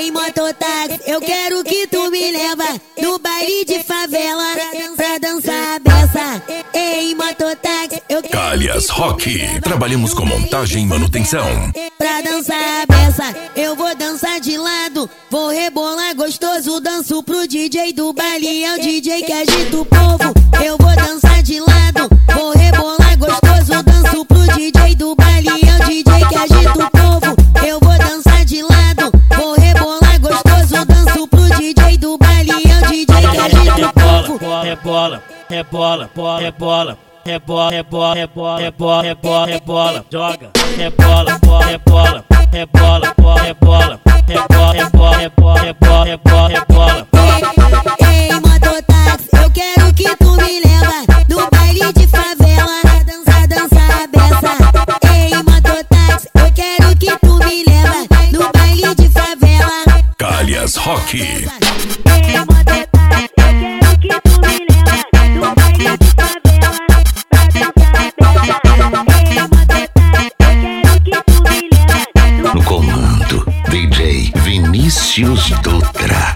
Ei, mototáxi, eu quero que tu me leva no baile de favela pra dançar a beça. Ei, mototáxi, eu quero Calhas Rock, trabalhamos com montagem e manutenção. pra dançar a beça, eu vou dançar de lado, vou rebolar gostoso, danço pro DJ do baile, é o DJ que agita o povo. Eu vou dançar de lado, vou rebolar gostoso, danço pro DJ do baile, é o DJ que agita o povo. Eu vou dançar de lado, vou rebolar gostoso, danço pro DJ do baile, é o DJ que agita o povo. Rebola, rebola, rebola. Rebola, rebola, rebola, rebola, rebola, rebola, joga. Rebola, rebola, rebola, rebola, rebola, rebola, rebola, rebola, rebola, rebola. Ei, mototáxi, eu quero que tu me leva no baile de favela pra dançar a beça. Ei, mototáxi, eu quero que tu me leva no baile de favela. Calhas Rock. Ei, mototáxi, eu quero que tu me leva no baile de favela. No comando, DJ Vinícius Dutra.